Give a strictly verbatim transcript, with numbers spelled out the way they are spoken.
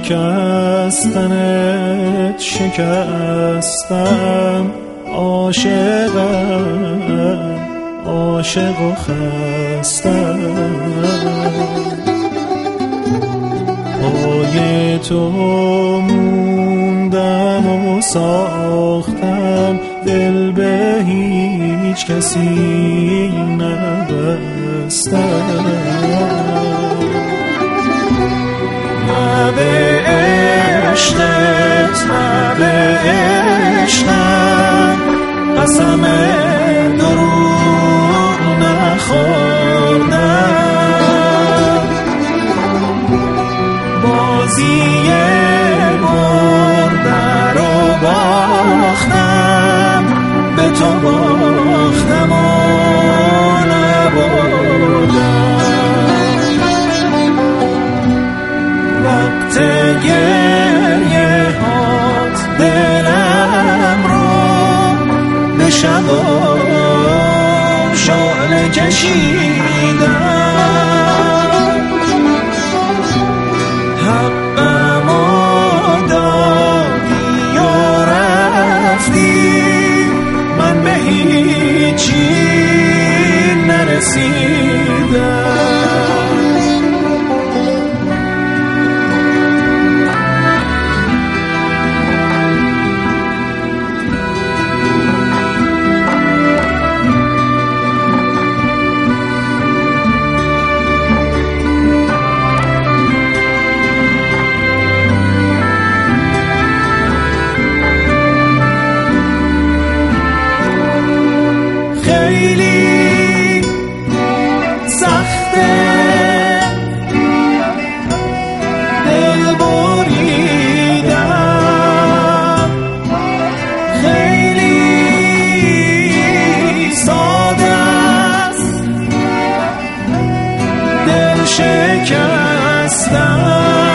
شکستنت شکستم، عاشقم عاشق و خستم. پای تو موندم و ساختم، دل به هیچ کسی نبستم. نه به عشقت نه به عشقم، قسم دروغ نخوردم. بازی مرده رو باختم، به تو باختم و نبردم. وقت گریه هات دلم رو به شب و شعله کشیدم. حقم و دادی و رفتی، من به هیچی نرسیدم. خیلی سخته دل بریدم، خیلی ساده است دل شکستم.